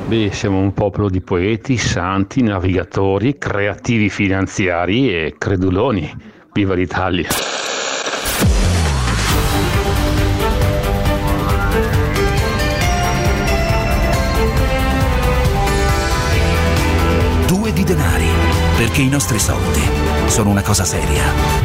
Beh, siamo un popolo di poeti, santi, navigatori, creativi finanziari e creduloni. Viva l'Italia! Due di denari, perché i nostri soldi sono una cosa seria.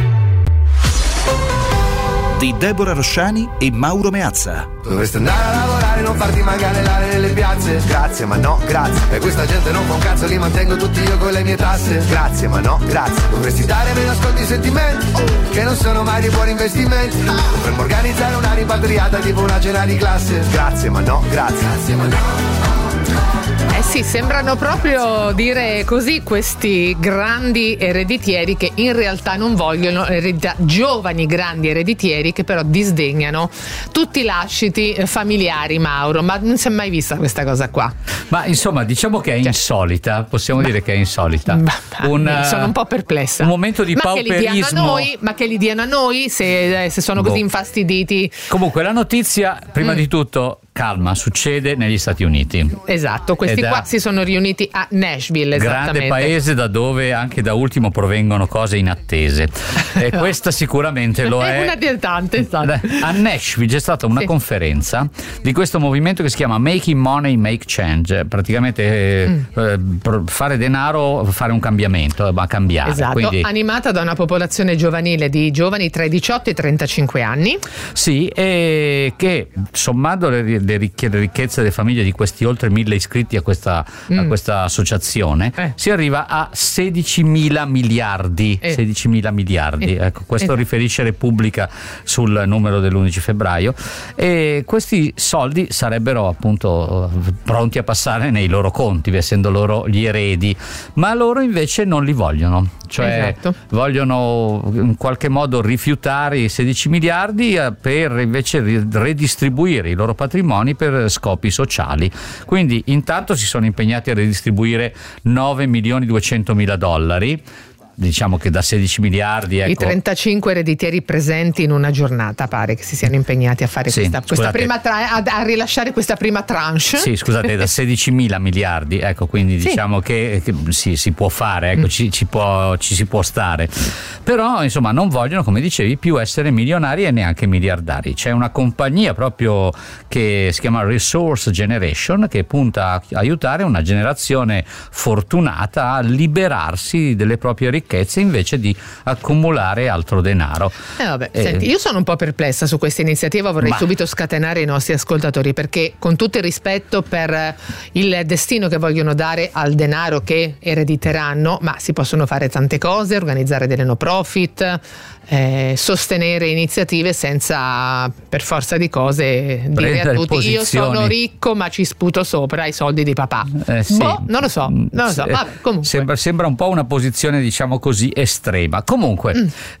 Di Deborah Rosciani e Mauro Meazza. Dovresti andare a lavorare e non farti mancare l'aria nelle piazze. Grazie ma no, grazie. E questa gente non fa un cazzo, li mantengo tutti io con le mie tasse. Grazie ma no, grazie. Dovresti dare meno ascolti ai sentimenti, che non sono mai dei buoni investimenti. Dovremmo organizzare una rimpatriata tipo una cena di classe. Grazie ma no, grazie. Grazie ma no. Sì, sembrano proprio dire così questi grandi ereditieri che in realtà non vogliono eredità, giovani grandi ereditieri che però disdegnano tutti i lasciti familiari, Mauro. Ma non si è mai vista questa cosa qua? Ma insomma, diciamo che è insolita, possiamo dire che è insolita. Sono un po' perplessa. Un momento di pauperismo. Ma che li diano a noi se sono così infastiditi? Comunque la notizia, prima di tutto, calma, succede negli Stati Uniti. Esatto, questi qua si sono riuniti a Nashville, grande paese da dove anche da ultimo provengono cose inattese. E questa sicuramente lo è. Una delle tante, esatto. A Nashville c'è stata una conferenza di questo movimento che si chiama Making Money, Make Change. Praticamente fare denaro, fare un cambiamento, ma cambiare. Esatto, quindi, animata da una popolazione giovanile di giovani tra i 18 e i 35 anni. Sì, e che sommando le ricchezze delle famiglie di questi oltre 1000 iscritti a questa associazione, si arriva a 16.000 miliardi. 16.000 miliardi. Ecco, questo riferisce Repubblica sul numero dell'11 febbraio. E questi soldi sarebbero appunto pronti a passare nei loro conti, essendo loro gli eredi, ma loro invece non li vogliono. Cioè vogliono in qualche modo rifiutare i 16 miliardi per invece redistribuire i loro patrimoni per scopi sociali. Quindi intanto si sono impegnati a redistribuire $9.200.000. Diciamo che da 16 miliardi, ecco. I 35 ereditieri presenti in una giornata pare che si siano impegnati a fare questa prima a rilasciare questa prima tranche. Sì, scusate, da 16.000 miliardi, ecco, quindi diciamo che si può fare, ecco, ci si può stare. Però insomma non vogliono, come dicevi, più essere milionari e neanche miliardari. C'è una compagnia proprio che si chiama Resource Generation, che punta a aiutare una generazione fortunata a liberarsi delle proprie ricchezze invece di accumulare altro denaro. Senti, io sono un po' perplessa su questa iniziativa, vorrei subito scatenare i nostri ascoltatori, perché con tutto il rispetto per il destino che vogliono dare al denaro che erediteranno, ma si possono fare tante cose, organizzare delle no profit, sostenere iniziative senza per forza di cose dire a tutti io sono ricco ma ci sputo sopra i soldi di papà. Non lo so. Vabbè, comunque. Sembra un po' una posizione, diciamo così, estrema. Comunque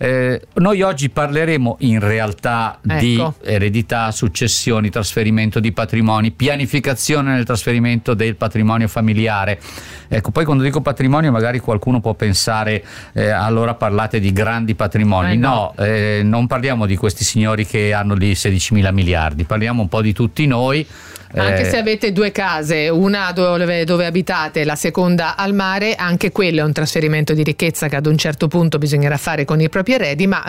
noi oggi parleremo in realtà di eredità, successioni, trasferimento di patrimoni, pianificazione nel trasferimento del patrimonio familiare. Ecco, poi quando dico patrimonio magari qualcuno può pensare allora parlate di grandi patrimoni. No, non parliamo di questi signori che hanno lì 16.000 miliardi, parliamo un po' di tutti noi. Anche se avete due case, una dove abitate, la seconda al mare, anche quello è un trasferimento di ricchezza che ad un certo punto bisognerà fare con i propri eredi, ma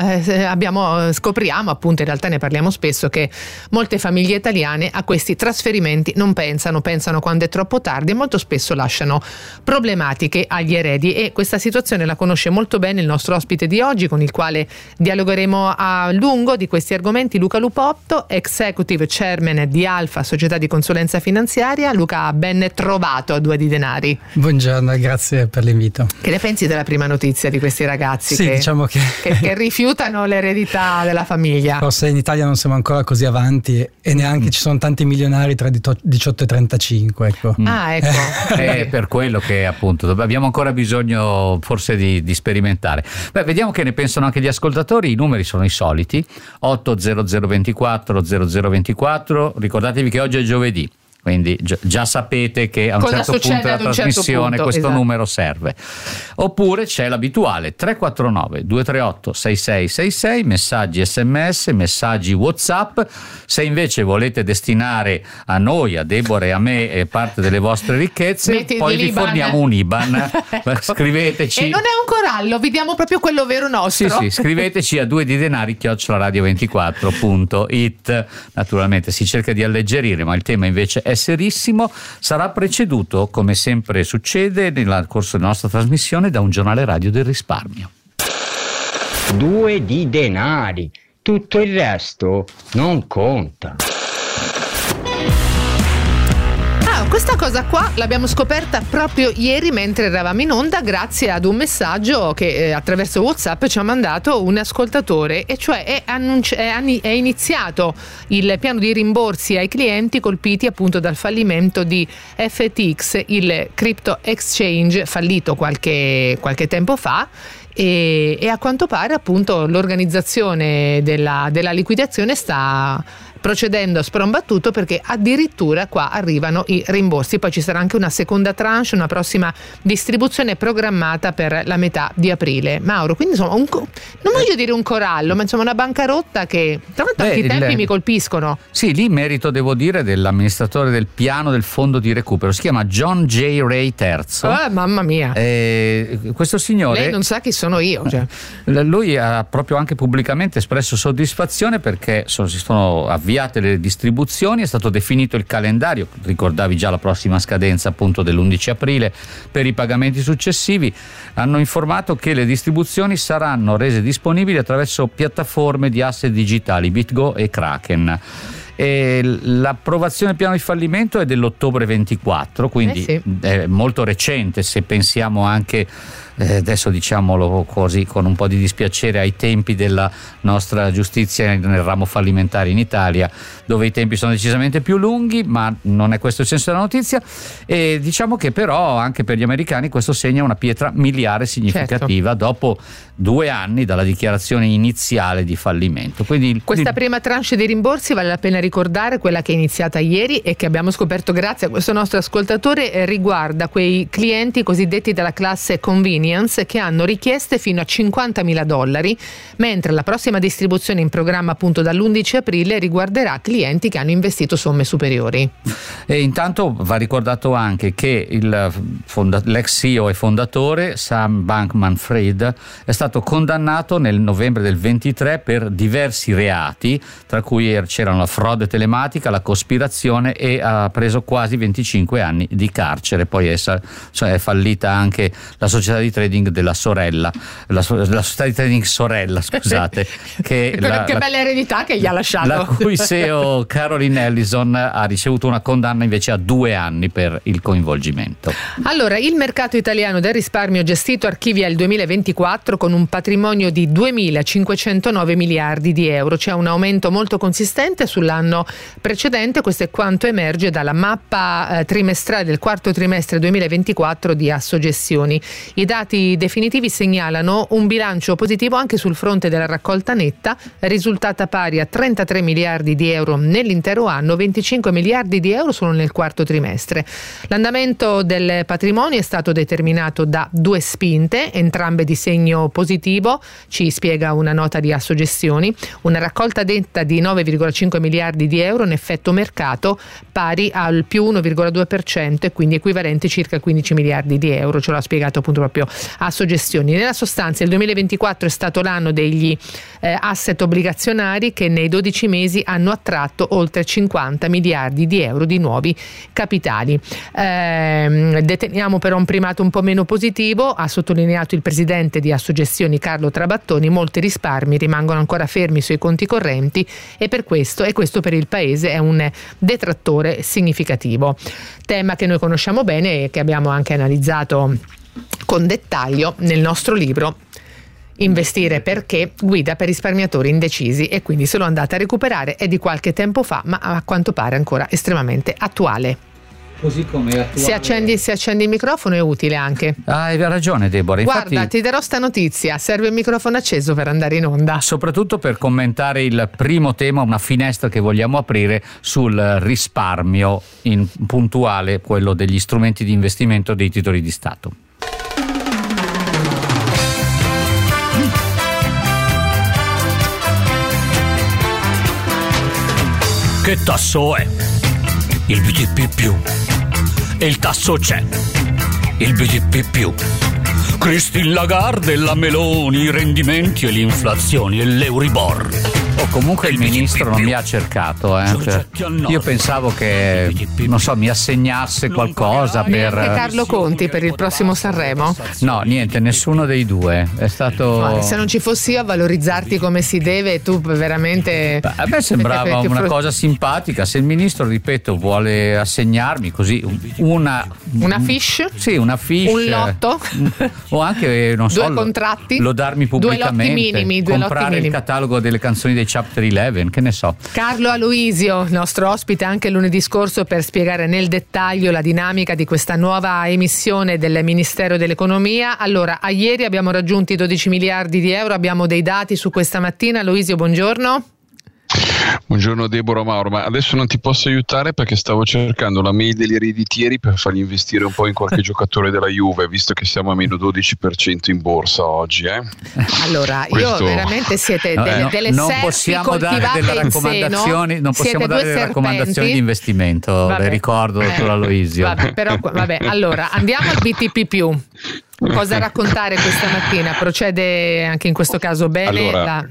scopriamo, appunto, in realtà ne parliamo spesso, che molte famiglie italiane a questi trasferimenti non pensano quando è troppo tardi e molto spesso lasciano problematiche agli eredi, e questa situazione la conosce molto bene il nostro ospite di oggi, con il quale dialogheremo a lungo di questi argomenti, Luca Lupotto, Executive Chairman di Alfa, società di consulenza finanziaria. Luca, ben trovato a Due di Denari. Buongiorno, grazie per l'invito. Che ne pensi della prima notizia di questi ragazzi diciamo che rifiutano l'eredità della famiglia? Forse in Italia non siamo ancora così avanti e neanche ci sono tanti milionari tra 18 e 35, ecco. Ecco. È per quello che appunto abbiamo ancora bisogno forse di sperimentare. Vediamo che ne pensano anche gli ascoltatori. I numeri sono i soliti: 80024 0024. Ricordatevi che oggi è giovedì, quindi già sapete che a un cosa certo punto della trasmissione questo esatto. numero serve. Oppure c'è l'abituale 349 238 6666, messaggi SMS, messaggi WhatsApp. Se invece volete destinare a noi, a Deborah e a me parte delle vostre ricchezze, poi vi forniamo un IBAN. Scriveteci. E non è un corallo, vi diamo proprio quello vero nostro. Sì, scriveteci a 2didenari@radio24.it. Naturalmente si cerca di alleggerire, ma il tema invece è serissimo. Sarà preceduto, come sempre succede nel corso della nostra trasmissione, da un giornale radio del risparmio. 2 di denari, tutto il resto non conta. Questa cosa qua l'abbiamo scoperta proprio ieri mentre eravamo in onda, grazie ad un messaggio che attraverso WhatsApp ci ha mandato un ascoltatore, e cioè è iniziato il piano di rimborsi ai clienti colpiti appunto dal fallimento di FTX, il crypto exchange fallito qualche tempo fa. E a quanto pare appunto l'organizzazione della liquidazione sta procedendo a sprombattuto, perché addirittura qua arrivano i rimborsi. Poi ci sarà anche una seconda tranche, una prossima distribuzione programmata per la metà di aprile. Mauro, quindi insomma non voglio dire un corallo, ma insomma una bancarotta che tra l'altro anche i tempi mi colpiscono. Sì, lì merito, devo dire, dell'amministratore del piano del fondo di recupero, si chiama John J. Ray III. Mamma mia, questo signore, lei non sa chi sono io, cioè. Lui ha proprio anche pubblicamente espresso soddisfazione perché si sono avviate le distribuzioni, è stato definito il calendario, ricordavi già la prossima scadenza appunto dell'11 aprile per i pagamenti successivi. Hanno informato che le distribuzioni saranno rese disponibili attraverso piattaforme di asset digitali BitGo e Kraken. E l'approvazione del piano di fallimento è dell'ottobre 24, quindi sì, è molto recente, se pensiamo anche adesso diciamolo così con un po' di dispiacere ai tempi della nostra giustizia nel ramo fallimentare in Italia, dove i tempi sono decisamente più lunghi, ma non è questo il senso della notizia. E diciamo che però anche per gli americani questo segna una pietra miliare significativa, certo, dopo 2 anni dalla dichiarazione iniziale di fallimento. Quindi questa prima tranche di rimborsi, vale la pena ricordare, quella che è iniziata ieri e che abbiamo scoperto grazie a questo nostro ascoltatore, riguarda quei clienti cosiddetti della classe convenience che hanno richieste fino a $50.000, mentre la prossima distribuzione in programma appunto dall'11 aprile riguarderà clienti che hanno investito somme superiori. E intanto va ricordato anche che l'ex CEO e fondatore Sam Bankman-Fried è stato condannato nel novembre del 23 per diversi reati, tra cui c'erano la frode telematica, la cospirazione, e ha preso quasi 25 anni di carcere. Poi è fallita anche la società di trading della sorella, la società di trading sorella, scusate, che bella eredità che gli ha lasciato, la cui CEO Caroline Ellison ha ricevuto una condanna invece a 2 anni per il coinvolgimento. Allora, il mercato italiano del risparmio gestito archivia il 2024 con un patrimonio di 2.509 miliardi di euro. C'è un aumento molto consistente sull'anno precedente, questo è quanto emerge dalla mappa trimestrale del quarto trimestre 2024 di Assogestioni. I dati definitivi segnalano un bilancio positivo anche sul fronte della raccolta netta, risultata pari a 33 miliardi di euro nell'intero anno, 25 miliardi di euro solo nel quarto trimestre. L'andamento del patrimonio è stato determinato da 2 spinte, entrambe di segno positivo, ci spiega una nota di Assogestioni. Una raccolta netta di 9,5 miliardi di euro in effetto mercato, pari al più 1,2% e quindi equivalente circa 15 miliardi di euro, ce l'ha spiegato appunto proprio Assogestioni. Nella sostanza il 2024 è stato l'anno degli asset obbligazionari che nei 12 mesi hanno attratto oltre 50 miliardi di euro di nuovi capitali. Deteniamo però un primato un po' meno positivo, ha sottolineato il presidente di Assogestioni Carlo Trabattoni. Molti risparmi rimangono ancora fermi sui conti correnti e questo per il Paese è un detrattore significativo. Tema che noi conosciamo bene e che abbiamo anche analizzato con dettaglio nel nostro libro Investire perché, guida per risparmiatori indecisi, e quindi se lo andate a recuperare, è di qualche tempo fa ma a quanto pare ancora estremamente attuale. così come è attuale. Se accendi il microfono è utile anche. Hai ragione, Deborah. Guarda, infatti, ti darò sta notizia, serve il microfono acceso per andare in onda. Soprattutto per commentare il primo tema, una finestra che vogliamo aprire sul risparmio in puntuale, quello degli strumenti di investimento dei titoli di Stato. Che tasso è? Il BTP più. E il tasso c'è. Il BTP più. Christine Lagarde e la Meloni, i rendimenti e le inflazioni e l'Euribor. Comunque il ministro non mi ha cercato, cioè, io pensavo che, non so, mi assegnasse qualcosa per Carlo Conti per il prossimo Sanremo? No, niente, nessuno dei due. È stato. Se non ci fossi io a valorizzarti come si deve, tu veramente. A me sembrava una cosa simpatica. Se il ministro, ripeto, vuole assegnarmi così una fiche? Sì, una fiche. Un lotto? O anche, non so, due contratti? Lodarmi pubblicamente. Due lotti comprare minimi. il catalogo delle canzoni dei Chapter 11, che ne so. Carlo Aloisio, nostro ospite anche lunedì scorso per spiegare nel dettaglio la dinamica di questa nuova emissione del Ministero dell'Economia. Allora, a ieri abbiamo raggiunto i 12 miliardi di euro, abbiamo dei dati su questa mattina. Aloisio, buongiorno. Buongiorno Deborah Mauro, ma adesso non ti posso aiutare perché stavo cercando la mail degli ereditieri per fargli investire un po' in qualche giocatore della Juve, visto che siamo a meno 12% in borsa oggi. Allora, io veramente siete delle non serpi possiamo dare coltivate delle in raccomandazioni, non possiamo Siete dare due delle raccomandazioni di investimento, le ricordo, dottor Aloisio. Vabbè, allora andiamo al BTP+. Cosa raccontare questa mattina? Procede anche in questo caso bene? Allora,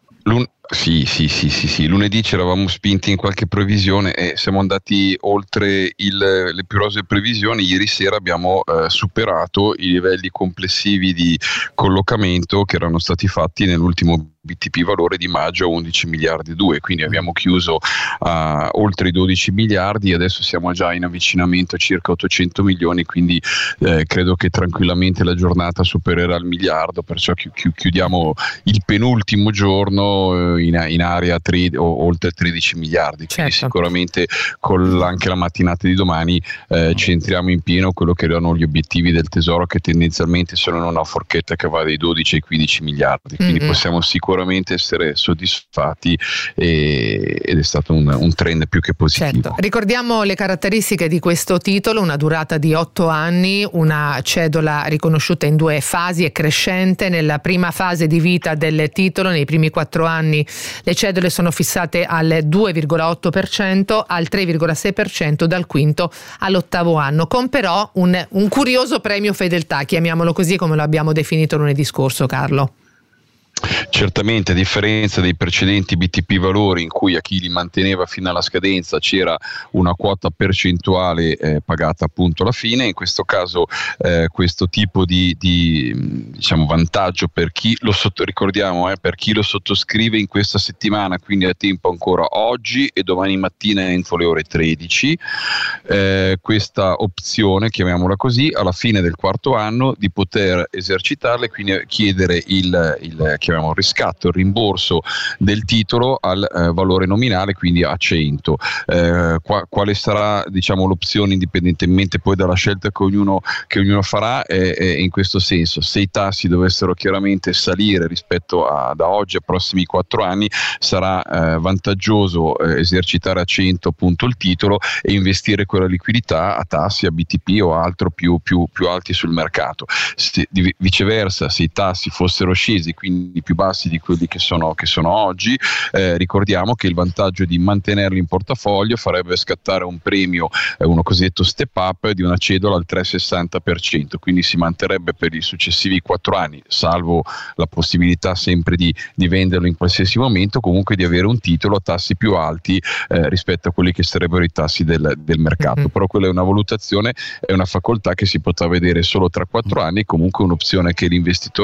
Sì, lunedì ci eravamo spinti in qualche previsione e siamo andati oltre le più rosee previsioni. Ieri sera abbiamo superato i livelli complessivi di collocamento che erano stati fatti nell'ultimo BTP valore di maggio a 11 miliardi e 2, quindi abbiamo chiuso a oltre i 12 miliardi e adesso siamo già in avvicinamento a circa 800 milioni, quindi credo che tranquillamente la giornata supererà il miliardo, perciò chiudiamo il penultimo giorno in area oltre 13 miliardi, quindi sicuramente con anche la mattinata di domani ci entriamo in pieno quello che erano gli obiettivi del Tesoro, che tendenzialmente sono in una forchetta che va dai 12 ai 15 miliardi, quindi possiamo sicuramente essere soddisfatti ed è stato un trend più che positivo. Certo. Ricordiamo le caratteristiche di questo titolo: una durata di 8 anni, una cedola riconosciuta in 2 fasi e crescente. Nella prima fase di vita del titolo, nei primi 4 anni, le cedole sono fissate al 2,8%, al 3,6% dal quinto all'8º anno, con però un curioso premio fedeltà, chiamiamolo così, come lo abbiamo definito lunedì scorso, Carlo. Certamente, a differenza dei precedenti BTP valori in cui a chi li manteneva fino alla scadenza c'era una quota percentuale pagata appunto alla fine, in questo caso questo tipo di diciamo vantaggio per chi lo ricordiamo per chi lo sottoscrive in questa settimana, quindi a tempo ancora oggi e domani mattina entro le ore 13, questa opzione, chiamiamola così, alla fine del 4º anno di poter esercitarla e quindi chiedere il chiamiamo riscatto, il rimborso del titolo al valore nominale, quindi a 100. Quale sarà, diciamo, l'opzione, indipendentemente poi dalla scelta che ognuno farà, è in questo senso: se i tassi dovessero chiaramente salire rispetto da oggi ai prossimi 4 anni, sarà vantaggioso esercitare a 100 appunto il titolo e investire quella liquidità a tassi, a BTP o altro più alti sul mercato. Viceversa, se i tassi fossero scesi, quindi più bassi di quelli che sono oggi, ricordiamo che il vantaggio di mantenerli in portafoglio farebbe scattare un premio, uno cosiddetto step up, di una cedola al 3,60%, quindi si manterrebbe per i successivi 4 anni, salvo la possibilità sempre di venderlo in qualsiasi momento, comunque di avere un titolo a tassi più alti rispetto a quelli che sarebbero i tassi del mercato. Però quella è una valutazione, è una facoltà che si potrà vedere solo tra 4 anni, comunque un'opzione che l'investitore ha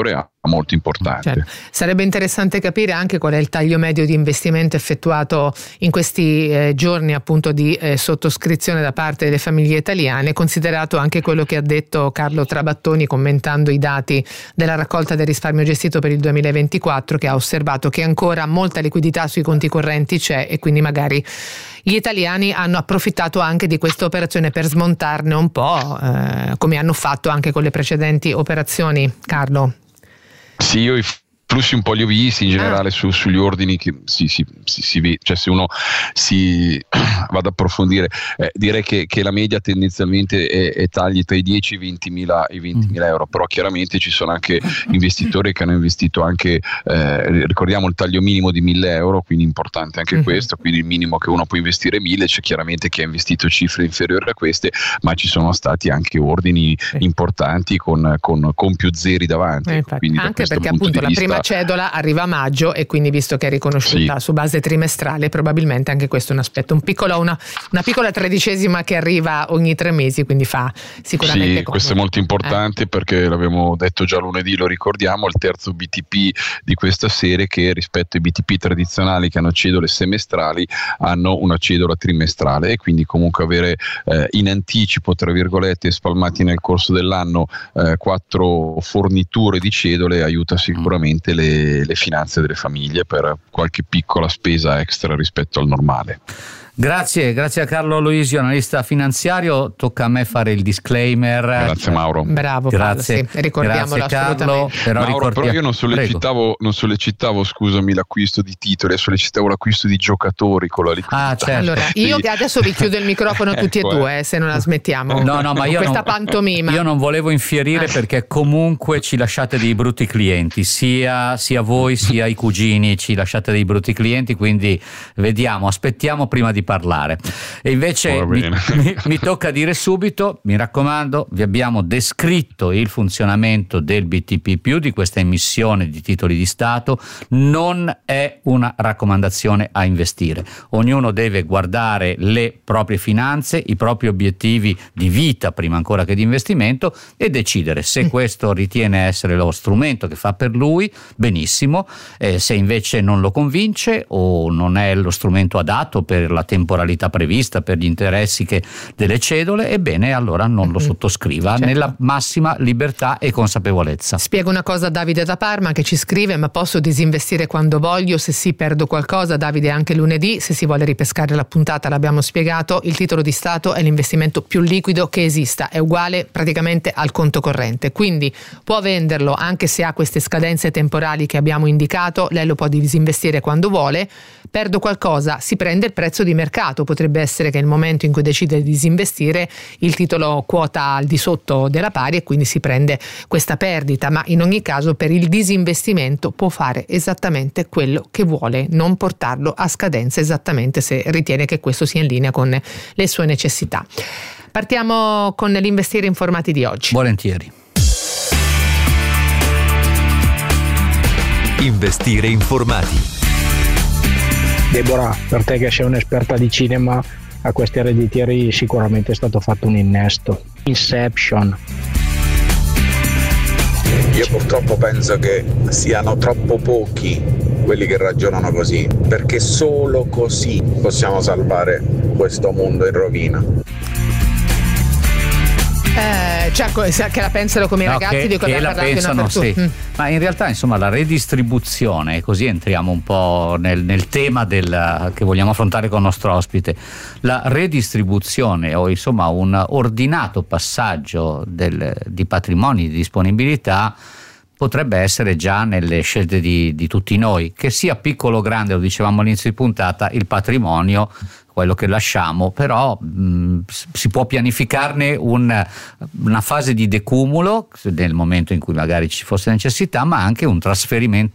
molto importante. Certo. Sarebbe interessante capire anche qual è il taglio medio di investimento effettuato in questi giorni appunto di sottoscrizione da parte delle famiglie italiane, considerato anche quello che ha detto Carlo Trabattoni commentando i dati della raccolta del risparmio gestito per il 2024, che ha osservato che ancora molta liquidità sui conti correnti c'è e quindi magari gli italiani hanno approfittato anche di questa operazione per smontarne un po', come hanno fatto anche con le precedenti operazioni. Carlo? Sì, io i flussi un po' li ho visti in generale sugli ordini che si vede, cioè se uno si va ad approfondire, direi che la media tendenzialmente è tagli tra i 10 e i 20.000 euro, però chiaramente ci sono anche investitori che hanno investito anche, ricordiamo il taglio minimo di 1.000 euro, quindi importante anche questo, quindi il minimo che uno può investire 1.000, c'è chiaramente chi ha investito cifre inferiori a queste, ma ci sono stati anche ordini importanti con più zeri davanti. Quindi anche perché appunto la prima cedola arriva a maggio e quindi visto che è riconosciuta su base trimestrale, probabilmente anche questo è un aspetto, una piccola tredicesima che arriva ogni 3 mesi, quindi fa sicuramente comodo. Questo è molto importante perché l'abbiamo detto già lunedì, lo ricordiamo, il terzo BTP di questa serie, che rispetto ai BTP tradizionali che hanno cedole semestrali hanno una cedola trimestrale, e quindi comunque avere in anticipo, tra virgolette, spalmati nel corso dell'anno 4 forniture di cedole aiuta sicuramente le finanze delle famiglie per qualche piccola spesa extra rispetto al normale. Grazie a Carlo Aloisio, analista finanziario. Tocca a me fare il disclaimer. Grazie Mauro. Bravo, grazie. Paolo, sì, ricordiamolo Carlo. Però io non sollecitavo, scusami, l'acquisto di titoli, sollecitavo l'acquisto di giocatori con la liquidità. Certo. Allora, io adesso vi chiudo il microfono tutti e due, se non la smettiamo. No, ma io questa pantomima. Io non volevo infierire perché comunque ci lasciate dei brutti clienti, sia voi sia i cugini ci lasciate dei brutti clienti, quindi aspettiamo prima di parlare. E invece mi tocca dire subito, mi raccomando, vi abbiamo descritto il funzionamento del BTP+, di questa emissione di titoli di Stato. Non è una raccomandazione a investire. Ognuno deve guardare le proprie finanze, i propri obiettivi di vita prima ancora che di investimento, e decidere se questo ritiene essere lo strumento che fa per lui, benissimo. Se invece non lo convince o non è lo strumento adatto per la temporalità prevista, per gli interessi delle cedole, ebbene allora non lo sottoscriva, nella massima libertà e consapevolezza. Spiego una cosa a Davide da Parma che ci scrive: ma posso disinvestire quando voglio? Se sì, perdo qualcosa? Davide, anche lunedì, se si vuole ripescare la puntata, l'abbiamo spiegato, il titolo di Stato è l'investimento più liquido che esista, è uguale praticamente al conto corrente, quindi può venderlo anche se ha queste scadenze temporali che abbiamo indicato, lei lo può disinvestire quando vuole. Perdo qualcosa? Si prende il prezzo di mercato, potrebbe essere che nel momento in cui decide di disinvestire il titolo quota al di sotto della pari e quindi si prende questa perdita, ma in ogni caso per il disinvestimento può fare esattamente quello che vuole, non portarlo a scadenza esattamente se ritiene che questo sia in linea con le sue necessità. Partiamo con l'Investire Informati di oggi. Volentieri. Investire Informati. Deborah, per te che sei un'esperta di cinema, a questi ereditieri sicuramente è stato fatto un innesto. Inception. Io purtroppo penso che siano troppo pochi quelli che ragionano così, perché solo così possiamo salvare questo mondo in rovina. Che la pensano come i ragazzi di cui abbiamo parlato in apertura. Sì. Ma in realtà insomma la redistribuzione, così entriamo un po' nel tema che vogliamo affrontare con il nostro ospite, la redistribuzione o insomma un ordinato passaggio di patrimoni, di disponibilità, potrebbe essere già nelle scelte di tutti noi, che sia piccolo o grande, lo dicevamo all'inizio di puntata, il patrimonio, quello che lasciamo, però si può pianificarne una fase di decumulo nel momento in cui magari ci fosse necessità, ma anche un trasferimento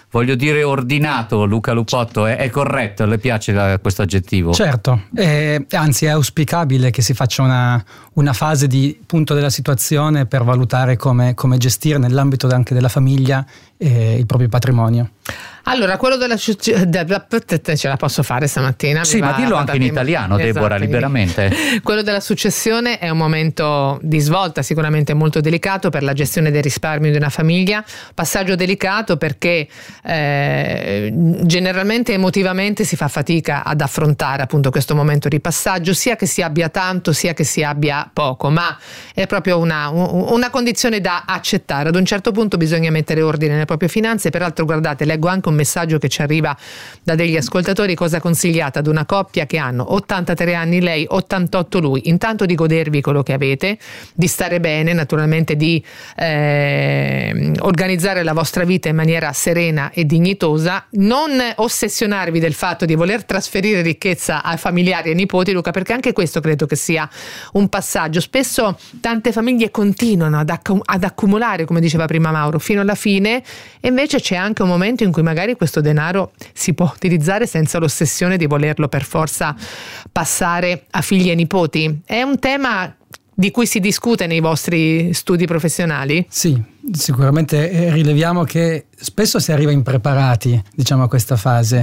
voglio dire ordinato. Luca Lupotto, è corretto? Le piace questo aggettivo? Certo, anzi è auspicabile che si faccia una fase di punto della situazione per valutare come gestire nell'ambito anche della famiglia il proprio patrimonio. Allora, quello ce la posso fare stamattina? Sì, ma dillo anche in italiano, Deborah, liberamente. Quello della successione è un momento di svolta, sicuramente molto delicato per la gestione dei risparmi di una famiglia. Passaggio delicato perché generalmente emotivamente si fa fatica ad affrontare appunto questo momento di passaggio, sia che si abbia tanto sia che si abbia poco, ma è proprio una condizione da accettare. Ad un certo punto bisogna mettere ordine nelle proprie finanze. Peraltro, guardate, leggo anche un messaggio che ci arriva da degli ascoltatori. Cosa consigliate ad una coppia che hanno 83 anni lei, 88 lui? Intanto di godervi quello che avete, di stare bene, naturalmente di organizzare la vostra vita in maniera serena e dignitosa, non ossessionarvi del fatto di voler trasferire ricchezza ai familiari e ai nipoti, Luca, perché anche questo credo che sia un passaggio. Spesso tante famiglie continuano ad accumulare, come diceva prima Mauro, fino alla fine, e invece c'è anche un momento in cui magari questo denaro si può utilizzare senza l'ossessione di volerlo per forza passare a figli e nipoti. È un tema di cui si discute nei vostri studi professionali? Sì, sicuramente rileviamo che spesso si arriva impreparati, diciamo, a questa fase.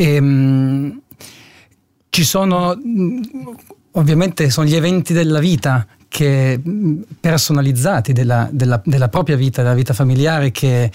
Ci sono, ovviamente, sono gli eventi della vita che personalizzati della propria vita, della vita familiare, che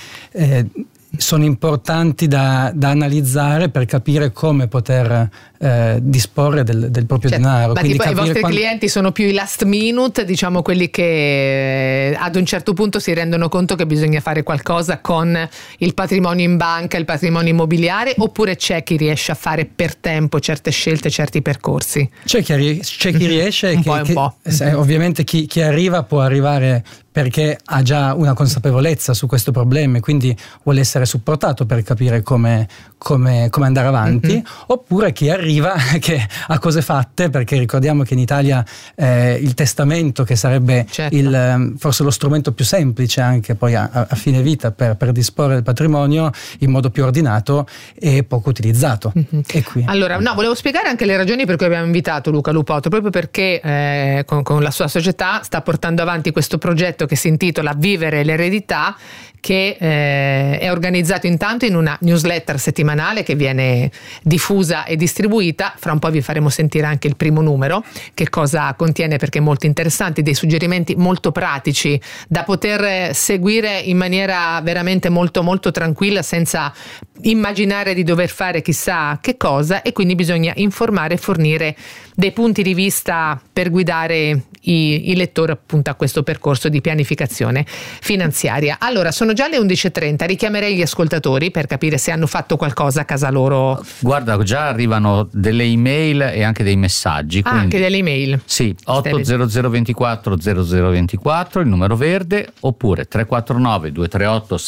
sono importanti da analizzare per capire come poter disporre del proprio denaro. Ma quindi tipo, i vostri clienti sono più i last minute, diciamo quelli che ad un certo punto si rendono conto che bisogna fare qualcosa con il patrimonio in banca, il patrimonio immobiliare, oppure c'è chi riesce a fare per tempo certe scelte, certi percorsi? C'è chi riesce un po'. Ovviamente chi arriva può arrivare perché ha già una consapevolezza su questo problema e quindi vuole essere supportato per capire come andare avanti, oppure chi arriva che ha cose fatte, perché ricordiamo che in Italia il testamento, che sarebbe forse lo strumento più semplice anche poi a fine vita per disporre del patrimonio in modo più ordinato, è poco utilizzato. E qui. Allora, volevo spiegare anche le ragioni per cui abbiamo invitato Luca Lupotto, proprio perché con la sua società sta portando avanti questo progetto che si intitola Vivere l'eredità, che è organizzato intanto in una newsletter settimanale che viene diffusa e distribuita. Fra un po' vi faremo sentire anche il primo numero, che cosa contiene, perché è molto interessante, dei suggerimenti molto pratici da poter seguire in maniera veramente molto molto tranquilla, senza immaginare di dover fare chissà che cosa, e quindi bisogna informare e fornire dei punti di vista per guidare i lettori appunto a questo percorso di pianificazione finanziaria. Allora, sono già le 11:30, richiamerei gli ascoltatori per capire se hanno fatto qualcosa a casa loro. Guarda, già arrivano delle email e anche dei messaggi. Quindi, anche delle email? Sì, 80024 0024, il numero verde, oppure 349 238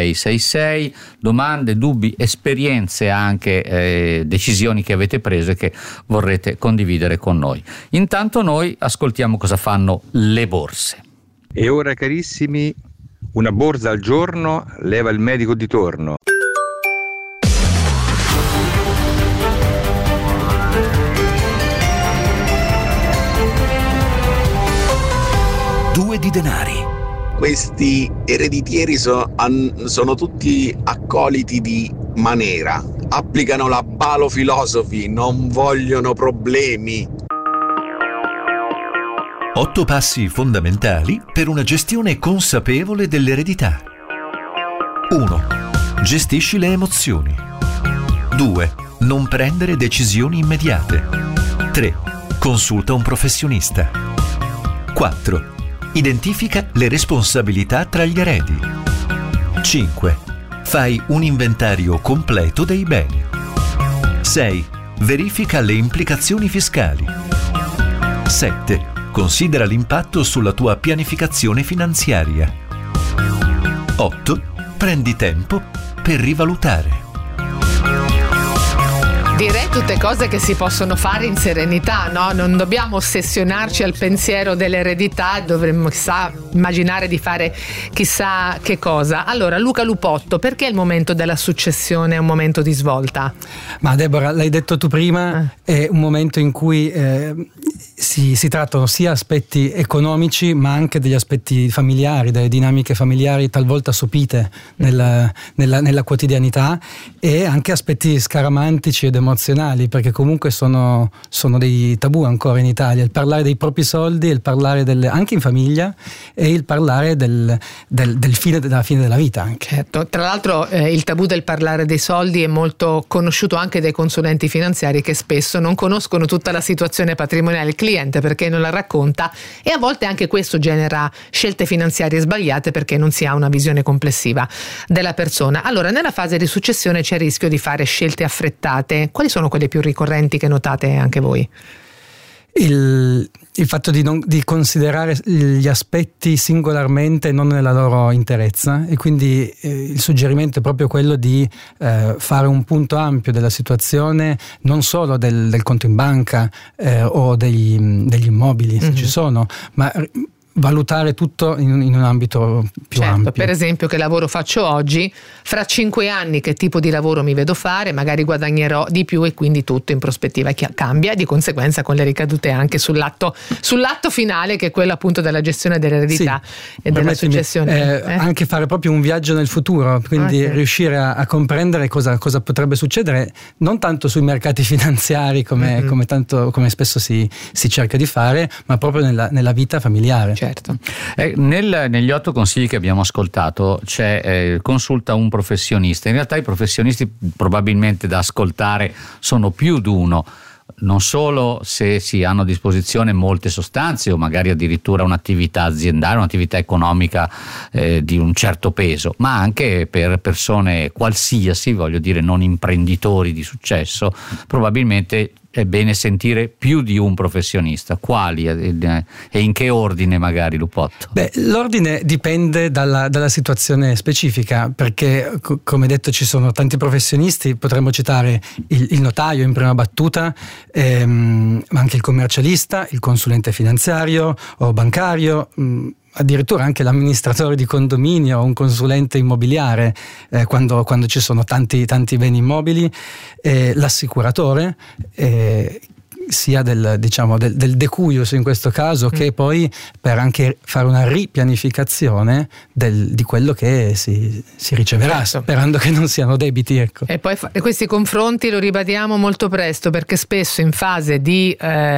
6666, domande, dubbi, esperienze, anche decisioni che avete preso e che vorrete condividere con noi. Intanto noi ascoltiamo cosa fanno le borse. E ora, carissimi, una borsa al giorno leva il medico di torno. Due di denari. Questi ereditieri sono tutti accoliti di Manera, applicano la Balo Philosophy, non vogliono problemi. 8 passi fondamentali per una gestione consapevole dell'eredità. 1. Gestisci le emozioni. 2. Non prendere decisioni immediate. 3. Consulta un professionista. 4. Identifica le responsabilità tra gli eredi. 5. Fai un inventario completo dei beni. 6. Verifica le implicazioni fiscali. 7. Considera l'impatto sulla tua pianificazione finanziaria. 8. Prendi tempo per rivalutare. Direi tutte cose che si possono fare in serenità, no? Non dobbiamo ossessionarci al pensiero dell'eredità, dovremmo immaginare di fare chissà che cosa. Allora, Luca Lupotto, perché il momento della successione è un momento di svolta? Ma Deborah, l'hai detto tu prima, è un momento in cui si trattano sia aspetti economici ma anche degli aspetti familiari, delle dinamiche familiari talvolta sopite nella quotidianità, e anche aspetti scaramantici ed emozionali, perché comunque sono dei tabù ancora in Italia, il parlare dei propri soldi, il parlare anche in famiglia, e il parlare della fine della vita anche. Certo. Tra l'altro il tabù del parlare dei soldi è molto conosciuto anche dai consulenti finanziari, che spesso non conoscono tutta la situazione patrimoniale del cliente perché non la racconta, e a volte anche questo genera scelte finanziarie sbagliate perché non si ha una visione complessiva della persona. Allora, nella fase di successione c'è il rischio di fare scelte affrettate. Quali sono quelle più ricorrenti che notate anche voi? Il fatto di considerare gli aspetti singolarmente, non nella loro interezza, e quindi il suggerimento è proprio quello di fare un punto ampio della situazione, non solo del conto in banca o degli immobili, se ci sono, ma valutare tutto in un ambito più ampio. Per esempio, che lavoro faccio oggi, fra 5 anni che tipo di lavoro mi vedo fare, magari guadagnerò di più, e quindi tutto in prospettiva cambia, di conseguenza con le ricadute anche sull'atto finale, che è quello appunto della gestione dell'eredità e della successione. Anche fare proprio un viaggio nel futuro, quindi riuscire a comprendere cosa potrebbe succedere, non tanto sui mercati finanziari come spesso si cerca di fare, ma proprio nella vita familiare. Certo. Negli 8 consigli che abbiamo ascoltato c'è consulta un professionista. In realtà i professionisti probabilmente da ascoltare sono più di uno, non solo se si hanno a disposizione molte sostanze o magari addirittura un'attività aziendale, un'attività economica di un certo peso, ma anche per persone qualsiasi, voglio dire non imprenditori di successo. Probabilmente è bene sentire più di un professionista. Quali e in che ordine, magari, Lupotto? L'ordine dipende dalla situazione specifica, perché come detto ci sono tanti professionisti. Potremmo citare il notaio in prima battuta, ma anche il commercialista, il consulente finanziario o bancario, addirittura anche l'amministratore di condominio o un consulente immobiliare, quando ci sono tanti beni immobili, l'assicuratore, sia del decuius in questo caso, che poi per anche fare una ripianificazione di quello che si riceverà, sperando che non siano debiti, ecco. E poi questi confronti, lo ribadiamo molto presto, perché spesso in fase di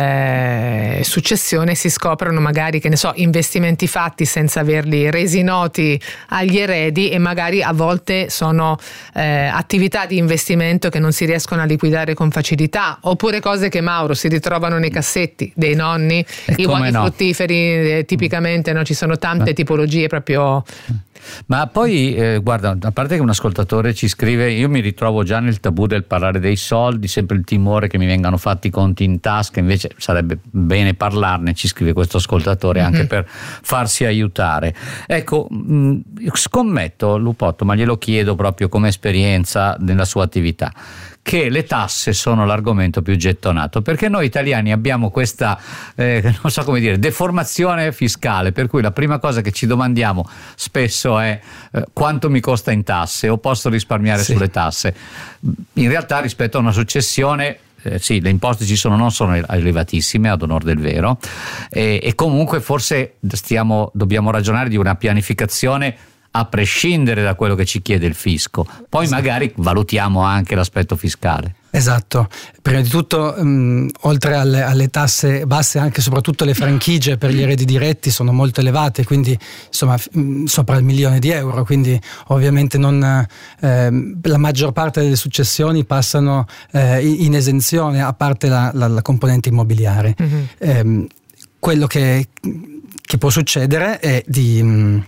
successione si scoprono magari, che ne so, investimenti fatti senza averli resi noti agli eredi, e magari a volte sono attività di investimento che non si riescono a liquidare con facilità, oppure cose che, Mauro, si ritrovano nei cassetti dei nonni, i buoni fruttiferi, tipicamente, no? Ci sono tante tipologie proprio. Ma poi guarda, a parte che un ascoltatore ci scrive: io mi ritrovo già nel tabù del parlare dei soldi, sempre il timore che mi vengano fatti i conti in tasca, invece sarebbe bene parlarne, ci scrive questo ascoltatore, anche per farsi aiutare. Ecco, scommetto, Lupotto, ma glielo chiedo proprio come esperienza nella sua attività, che le tasse sono l'argomento più gettonato, perché noi italiani abbiamo questa non so come dire, deformazione fiscale, per cui la prima cosa che ci domandiamo spesso è quanto mi costa in tasse, o posso risparmiare sulle tasse. In realtà, rispetto a una successione, sì, le imposte ci sono, non sono elevatissime, ad onor del vero, e comunque forse dobbiamo ragionare di una pianificazione a prescindere da quello che ci chiede il fisco. Poi magari valutiamo anche l'aspetto fiscale. Esatto, prima di tutto oltre alle tasse basse, anche e soprattutto le franchigie per gli eredi diretti sono molto elevate, quindi insomma sopra il €1.000.000, quindi ovviamente la maggior parte delle successioni passano in esenzione, a parte la componente immobiliare. Quello che può succedere è di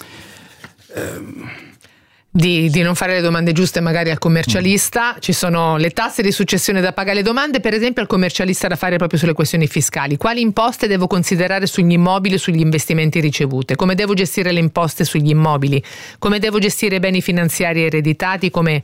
non fare le domande giuste magari al commercialista. Ci sono le tasse di successione da pagare, le domande per esempio al commercialista da fare proprio sulle questioni fiscali: quali imposte devo considerare sugli immobili, sugli investimenti ricevuti, come devo gestire le imposte sugli immobili, come devo gestire i beni finanziari ereditati, come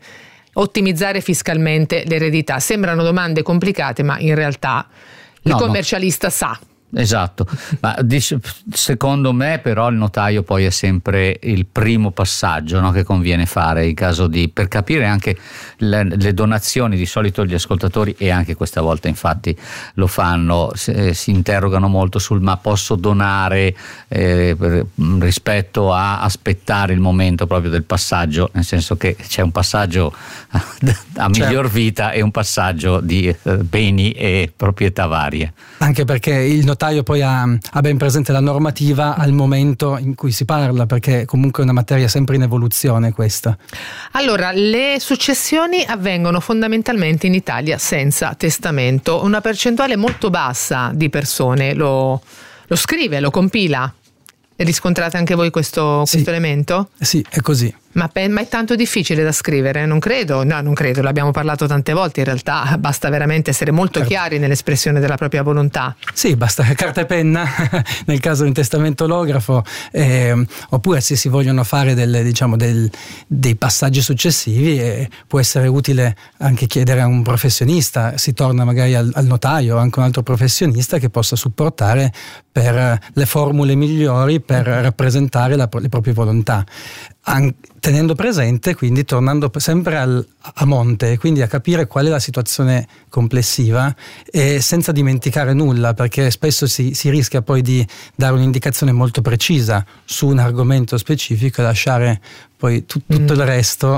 ottimizzare fiscalmente l'eredità? Sembrano domande complicate, ma in realtà il commercialista sa. Esatto, ma secondo me però il notaio poi è sempre il primo passaggio, no, che conviene fare in caso per capire anche le donazioni. Di solito gli ascoltatori, e anche questa volta infatti lo fanno, si interrogano molto sul ma posso donare rispetto a aspettare il momento proprio del passaggio, nel senso che c'è un passaggio a miglior vita e un passaggio di beni e proprietà varie. Anche perché il notaio poi ha ben presente la normativa al momento in cui si parla, perché comunque è una materia sempre in evoluzione questa. Allora, le successioni avvengono fondamentalmente in Italia senza testamento. Una percentuale molto bassa di persone lo scrive, lo compila. Riscontrate anche voi questo elemento? Sì, è così. Ma è tanto difficile da scrivere? Non credo, l'abbiamo parlato tante volte, in realtà basta veramente essere molto chiari nell'espressione della propria volontà. Sì, basta carta e penna nel caso di un testamento olografo, oppure se si vogliono fare dei passaggi successivi, può essere utile anche chiedere a un professionista, si torna magari al notaio o anche un altro professionista che possa supportare per le formule migliori per rappresentare le proprie volontà. Tenendo presente, quindi tornando sempre a monte, quindi a capire qual è la situazione complessiva e senza dimenticare nulla, perché spesso si rischia poi di dare un'indicazione molto precisa su un argomento specifico e lasciare poi tutto il resto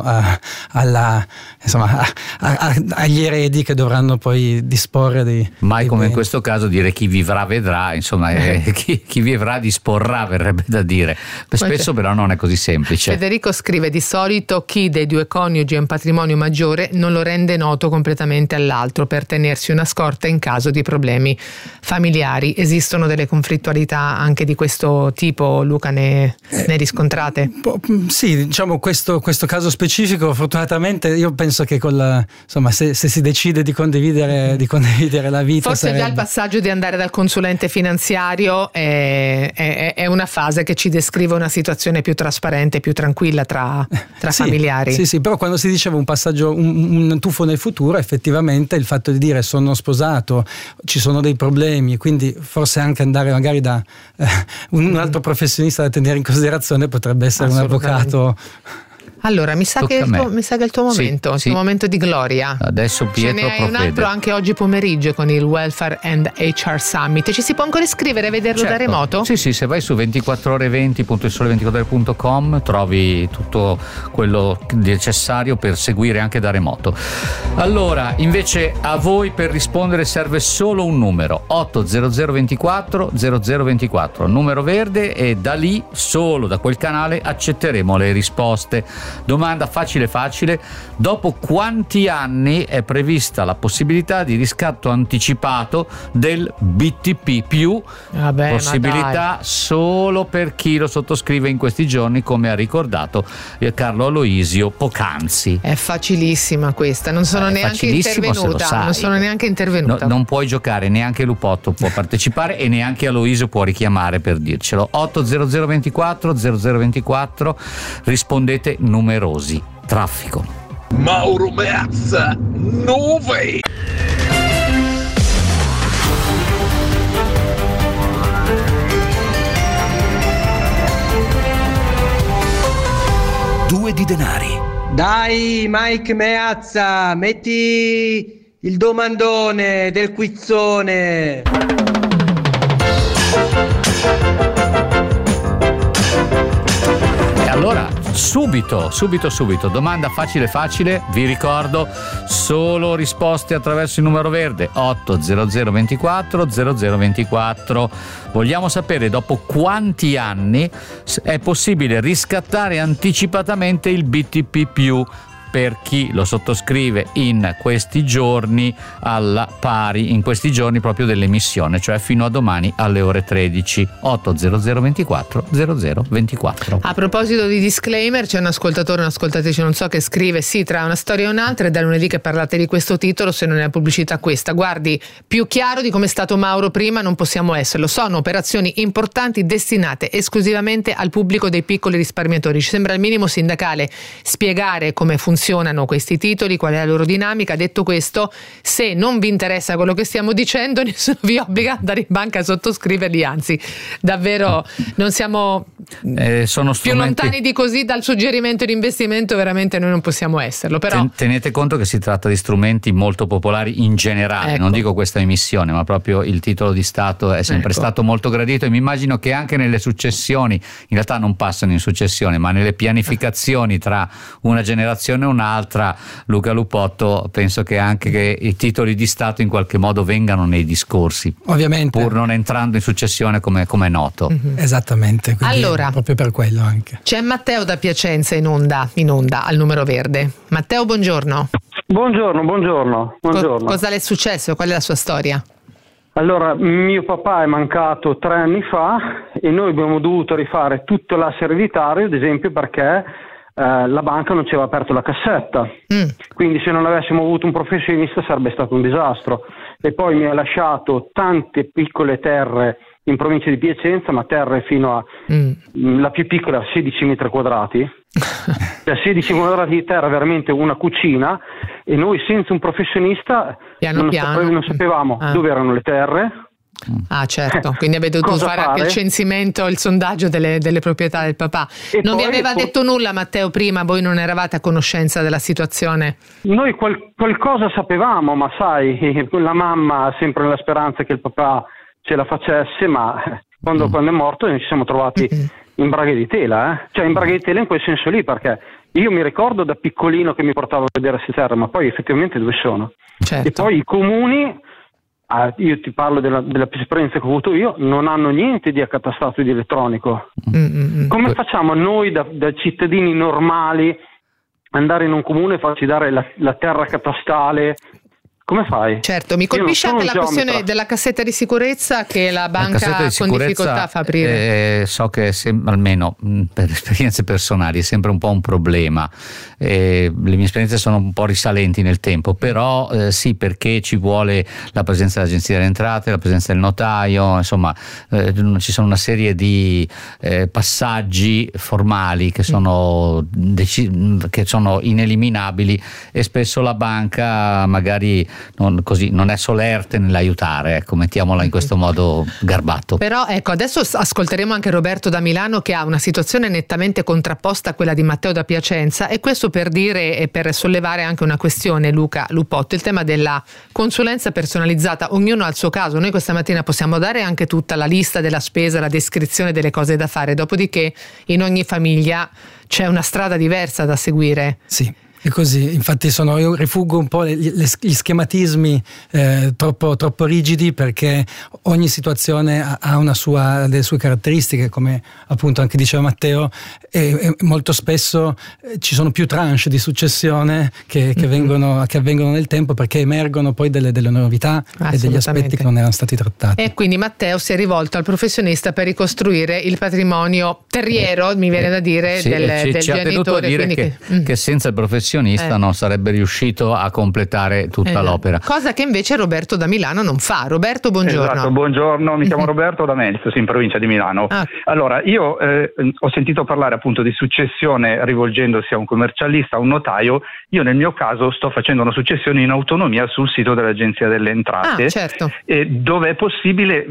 agli eredi che dovranno poi disporre di mai come beni. In questo caso dire chi vivrà vedrà, insomma chi vivrà disporrà, verrebbe da dire. Spesso però non è così semplice. Federico scrive: di solito chi dei due coniugi ha un patrimonio maggiore non lo rende noto completamente all'altro per tenersi una scorta in caso di problemi familiari. Esistono delle conflittualità anche di questo tipo, Luca, ne riscontrate? Sì, diciamo questo caso specifico, fortunatamente io penso che se si decide di condividere la vita, forse già il passaggio di andare dal consulente finanziario è una fase che ci descrive una situazione più trasparente, più tranquilla tra familiari. Sì, però quando si diceva un passaggio, un tuffo nel futuro, effettivamente il fatto di dire sono sposato, ci sono dei problemi, quindi forse anche andare magari da un altro professionista da tenere in considerazione potrebbe essere un avvocato. Allora, mi sa che è il tuo momento, il tuo momento di gloria. Adesso Pietro ce ne hai un altro anche oggi pomeriggio con il Welfare and HR Summit. Ci si può ancora iscrivere e vederlo da remoto? Sì, se vai su 24ore20.ilsole24ore.com trovi tutto quello necessario per seguire anche da remoto. Allora, invece a voi per rispondere serve solo un numero: 80024 0024, numero verde, e da lì, solo da quel canale, accetteremo le risposte. Domanda facile: dopo quanti anni è prevista la possibilità di riscatto anticipato del BTP più? Possibilità solo per chi lo sottoscrive in questi giorni, come ha ricordato Carlo Aloisio poc'anzi. È facilissima questa, non sono neanche intervenuta. Non puoi giocare, neanche Lupotto può partecipare e neanche Aloisio può richiamare per dircelo. 80024 0024, rispondete numerosi. Traffico. Mauro Meazza 9. Due di denari. Dai Mike Meazza, metti il domandone del quizzone. E allora subito, domanda facile, vi ricordo, solo risposte attraverso il numero verde 80024 0024. Vogliamo sapere dopo quanti anni è possibile riscattare anticipatamente il BTP più per chi lo sottoscrive in questi giorni, alla pari in questi giorni proprio dell'emissione, cioè fino a domani alle ore 13. 80024 0024. A proposito di disclaimer, c'è un ascoltatore, un'ascoltatrice, non so, che scrive: sì, tra una storia e un'altra è da lunedì che parlate di questo titolo, se non è pubblicità questa. Guardi, più chiaro di come è stato Mauro prima non possiamo esserlo. Sono operazioni importanti destinate esclusivamente al pubblico dei piccoli risparmiatori. Ci sembra il minimo sindacale spiegare come funziona funzionano questi titoli, qual è la loro dinamica. Detto questo, se non vi interessa quello che stiamo dicendo, nessuno vi obbliga ad andare in banca a sottoscriverli, anzi davvero non siamo più lontani di così dal suggerimento di investimento, veramente noi non possiamo esserlo. Però tenete conto che si tratta di strumenti molto popolari in generale, non dico questa emissione, ma proprio il titolo di Stato è sempre stato molto gradito, e mi immagino che anche nelle successioni, in realtà non passano in successione, ma nelle pianificazioni tra una generazione e un'altra, Luca Lupotto, penso che anche che i titoli di Stato in qualche modo vengano nei discorsi, ovviamente, pur non entrando in successione come è noto. Esattamente, quindi allora, proprio per quello anche. C'è Matteo da Piacenza in onda al numero verde. Matteo, buongiorno. Buongiorno. Cosa le è successo? Qual è la sua storia? Allora, mio papà è mancato 3 anni fa e noi abbiamo dovuto rifare tutto l'asse ereditario, ad esempio perché la banca non ci aveva aperto la cassetta. Quindi se non avessimo avuto un professionista sarebbe stato un disastro. E poi mi ha lasciato tante piccole terre in provincia di Piacenza, ma terre fino a la più piccola 16 metri quadrati. Cioè 16 quadrati di terra, veramente una cucina, e noi senza un professionista non sapevamo dove erano le terre. Ah, certo, quindi avete dovuto fare anche il censimento, il sondaggio delle proprietà del papà. Non vi aveva detto nulla Matteo prima? Voi non eravate a conoscenza della situazione? Noi qualcosa sapevamo, ma sai, la mamma ha sempre la speranza che il papà ce la facesse, ma quando è morto ci siamo trovati in braghe di tela, cioè in braghe di tela in quel senso lì, perché io mi ricordo da piccolino che mi portavo a vedere queste terre, ma poi effettivamente dove sono? Certo. E poi i comuni, io ti parlo della esperienza che ho avuto io, non hanno niente di accatastato e di elettronico. Come facciamo noi da cittadini normali andare in un comune e farci dare la terra catastale? Come fai? Certo, mi colpisce anche la questione della cassetta di sicurezza che la banca con difficoltà fa aprire. So che almeno per esperienze personali è sempre un po' un problema. Le mie esperienze sono un po' risalenti nel tempo, però sì, perché ci vuole la presenza dell'Agenzia delle Entrate, la presenza del notaio, insomma ci sono una serie di passaggi formali che sono ineliminabili, e spesso la banca magari non è solerte nell'aiutare, ecco, mettiamola in questo modo garbato. Però ecco, adesso ascolteremo anche Roberto da Milano, che ha una situazione nettamente contrapposta a quella di Matteo da Piacenza, e questo per dire e per sollevare anche una questione, Luca Lupotto, il tema della consulenza personalizzata. Ognuno ha il suo caso, noi questa mattina possiamo dare anche tutta la lista della spesa, la descrizione delle cose da fare, dopodiché in ogni famiglia c'è una strada diversa da seguire. Sì. È così, infatti io rifuggo un po' gli schematismi troppo rigidi, perché ogni situazione ha delle sue caratteristiche, come appunto anche diceva Matteo, e molto spesso ci sono più tranche di successione che avvengono nel tempo, perché emergono poi delle novità e degli aspetti che non erano stati trattati. E quindi Matteo si è rivolto al professionista per ricostruire il patrimonio terriero, mi viene da dire, del ci ha tenuto a dire che senza il professionista non sarebbe riuscito a completare tutta l'opera. Cosa che invece Roberto da Milano non fa. Roberto, buongiorno. Esatto, buongiorno, mi chiamo Roberto da Melzo, in provincia di Milano. Allora, io ho sentito parlare appunto di successione rivolgendosi a un commercialista, a un notaio. Io nel mio caso sto facendo una successione in autonomia sul sito dell'Agenzia delle Entrate, certo. E dove è possibile,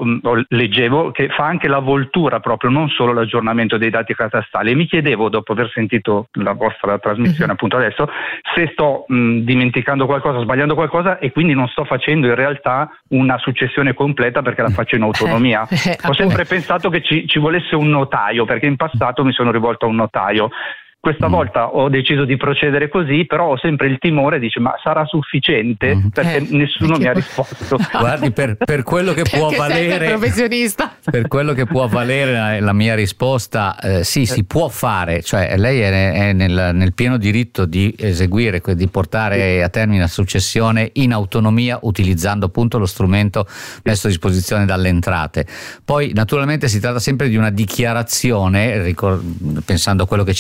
leggevo che fa anche la voltura proprio, non solo l'aggiornamento dei dati catastali, e mi chiedevo, dopo aver sentito la vostra trasmissione appunto adesso, se sto dimenticando qualcosa, sbagliando qualcosa, e quindi non sto facendo in realtà una successione completa perché la faccio in autonomia. Ho sempre pensato che ci volesse un notaio, perché in passato mi sono rivolto a un notaio. Questa volta ho deciso di procedere così, però ho sempre il timore, ma sarà sufficiente? Perché nessuno mi ha risposto. Guardi, per quello che può valere, per quello che può valere la mia risposta, sì, si può fare, cioè lei è nel pieno diritto di eseguire, di portare a termine la successione in autonomia, utilizzando appunto lo strumento messo a disposizione dalle entrate. Poi naturalmente si tratta sempre di una dichiarazione, pensando a quello che ci diceva l'ascoltatore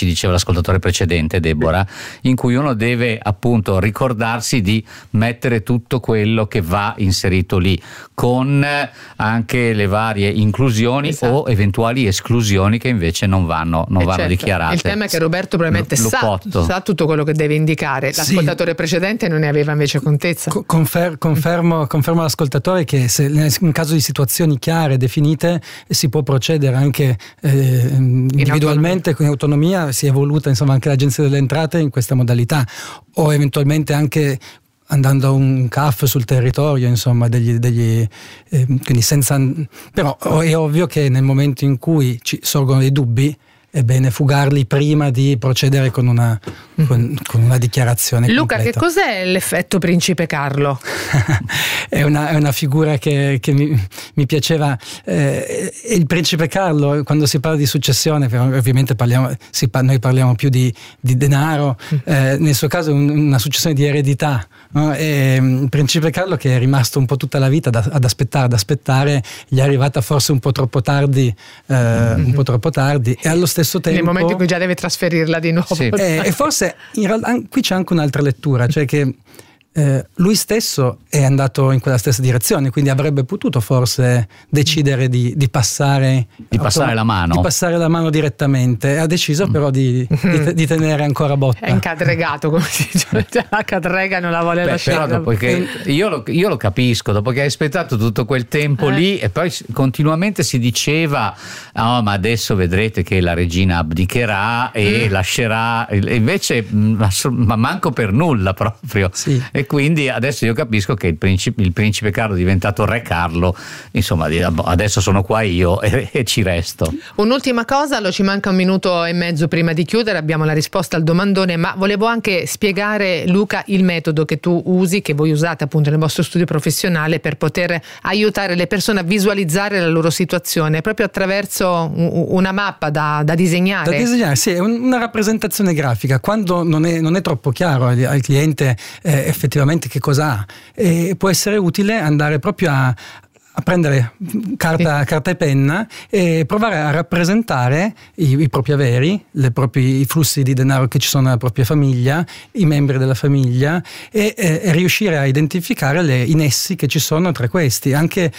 l'ascoltatore precedente, Deborah, in cui uno deve appunto ricordarsi di mettere tutto quello che va inserito lì, con anche le varie inclusioni o eventuali esclusioni che invece non vanno dichiarate. Il tema è che Roberto probabilmente sa tutto quello che deve indicare, l'ascoltatore precedente non ne aveva invece contezza. Confermo all'ascoltatore che se in caso di situazioni chiare, definite, si può procedere anche individualmente, con autonomia. Si è evoluta anche l'Agenzia delle Entrate in questa modalità, o eventualmente anche andando a un CAF sul territorio, quindi senza. Però è ovvio che nel momento in cui ci sorgono dei dubbi è bene fugarli prima di procedere con una dichiarazione Luca, completa. che cos'è l'effetto Principe Carlo? È una figura che mi piaceva. Il Principe Carlo, quando si parla di successione, ovviamente noi parliamo più di denaro, nel suo caso è una successione di eredità, no? E il Principe Carlo, che è rimasto un po' tutta la vita ad aspettare, gli è arrivata forse un po' troppo tardi, e allo stesso tempo, nel momento in cui già deve trasferirla di nuovo. E forse in realtà qui c'è anche un'altra lettura, cioè che lui stesso è andato in quella stessa direzione, quindi avrebbe potuto forse decidere di passare la mano. Di passare la mano direttamente. Ha deciso però di tenere ancora botta. È incadregato, come si dice, la cadrega non la vuole lasciare. Però dopo che io lo capisco, dopo che hai aspettato tutto quel tempo lì, e poi continuamente si diceva ma adesso vedrete che la regina abdicherà e lascerà, e invece ma manco per nulla proprio. Sì. E quindi adesso io capisco che il principe Carlo è diventato re Carlo, insomma adesso sono qua io e ci resto. Un'ultima cosa, ci manca 1 minuto e mezzo prima di chiudere, abbiamo la risposta al domandone, ma volevo anche spiegare, Luca, il metodo che tu usi, che voi usate appunto nel vostro studio professionale per poter aiutare le persone a visualizzare la loro situazione proprio attraverso una mappa da disegnare. Da disegnare, sì, è una rappresentazione grafica. Quando non è troppo chiaro al cliente effettivamente che cosa ha, e può essere utile andare proprio a prendere carta e penna e provare a rappresentare i propri averi, i flussi di denaro che ci sono nella propria famiglia, i membri della famiglia, e riuscire a identificare i nessi che ci sono tra questi, anche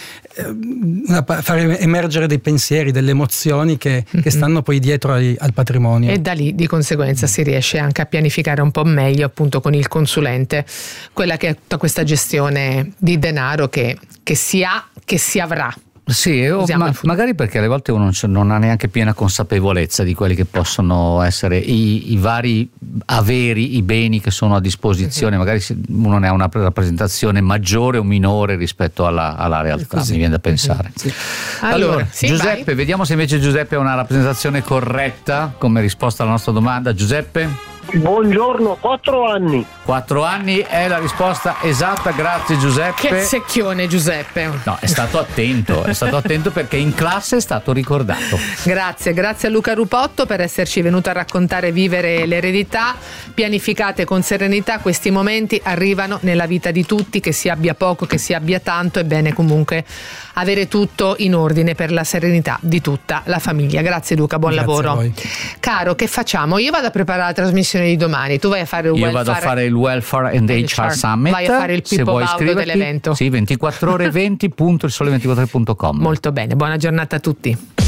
fare emergere dei pensieri, delle emozioni che stanno poi dietro al patrimonio. E da lì di conseguenza si riesce anche a pianificare un po' meglio, appunto con il consulente, quella che è tutta questa gestione di denaro che si ha, che si avrà. Sì, magari perché alle volte uno non ha neanche piena consapevolezza di quelli che possono essere i vari averi, i beni che sono a disposizione. Magari uno ne ha una rappresentazione maggiore o minore rispetto alla realtà, mi viene da pensare. Sì. Allora Giuseppe, vai. vediamo se invece Giuseppe ha una rappresentazione corretta come risposta alla nostra domanda. Giuseppe? Buongiorno, 4 anni. 4 anni è la risposta esatta, grazie Giuseppe. Che secchione Giuseppe. No, è stato attento perché in classe è stato ricordato. Grazie a Luca Rupotto per esserci venuto a raccontare Vivere l'eredità. Pianificate con serenità, questi momenti arrivano nella vita di tutti, che si abbia poco, che si abbia tanto, è bene comunque avere tutto in ordine per la serenità di tutta la famiglia. Grazie Luca, buon lavoro. Caro, che facciamo? Io vado a preparare la trasmissione di domani, tu vai a fare il welfare. Io vado a fare il Welfare and HR Summit. Vai a fare il Pippo Baudo dell'evento. Sì, 24ore20.ilsole24.com. Molto bene, buona giornata a tutti.